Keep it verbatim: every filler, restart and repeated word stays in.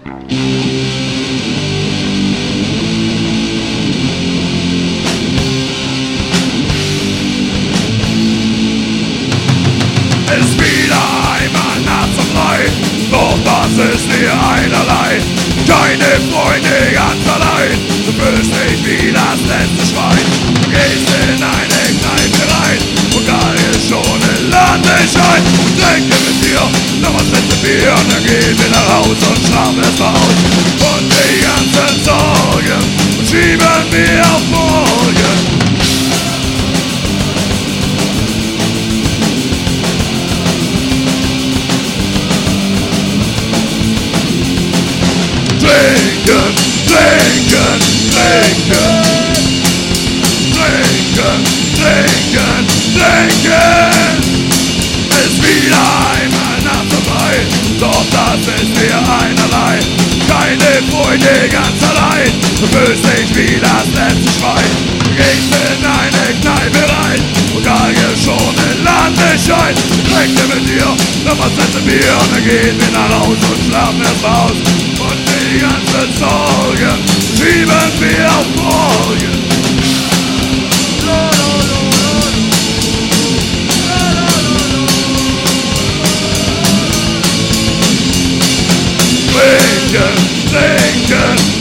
Ist wieder einmal nachts um drei, doch das ist dir einerlei. Keine Freunde ganz allein, du fühlst dich wie das letzte Schwein. Du gehst in eine Kneipe rein und da ist schon ein Landeschein. Trinke mit dir, noch was letzte Bier und dann gehen wir nach Haus und schlafen es mal aus. Und die ganzen Sorgen schieben wir auf morgen. Trinken, trinken, trinken. Trinken, trinken, trinken. Ist wieder einmal nachts vorbei, doch das ist mir einerlei. Keine Freude ganz allein, du fühlst dich wie das letzte Schwein. Du gehst in eine Kneipe rein und da gibt schon ein Landeschein. Trinke mit dir, noch was letzte Bier und dann gehen wir nach Haus und schlafen erst mal aus. Und die ganzen Sorgen schieben wir auf morgen. Trinken, trinken,